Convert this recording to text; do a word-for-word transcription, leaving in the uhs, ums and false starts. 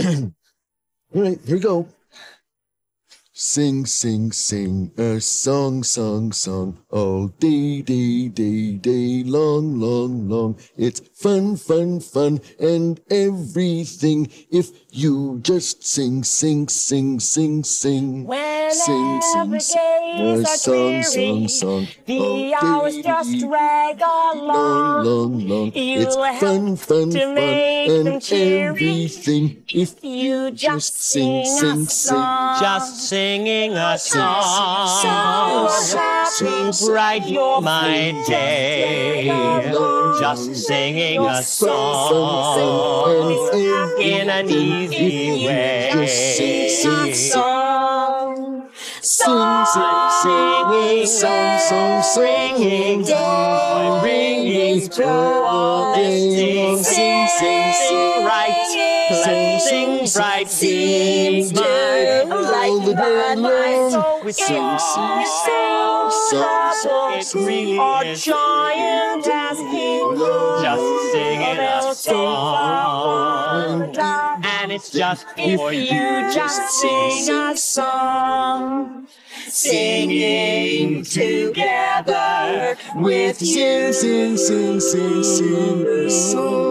All right, here we go. Sing, sing, sing a song, song, song, all day, day, day, day, long, long, long. It's fun, fun, fun, and everything if you just sing, sing, sing, sing, sing. Whenever Sing, sing, sing days a are song, dreary, song, song, the all hours day, just drag along. long, long, long. You It's help fun, fun, to fun, make them and cheery everything if you just sing, sing a sing, sing. song. Just singing a So song happy to brighten my day. Just singing a song in an easy way. Just sing, sing, song. sing, sing, sing, song, song, Singing, song, bringing through all this sing, sing, sing, right, blessing, bright, sing, all the day long. With Sing, sing, sing, song, song, it song. really or is giant as king just singing a song, song. and it's just If for you you. just sing a song, singing together with you. Sing, sing, sing, sing a song.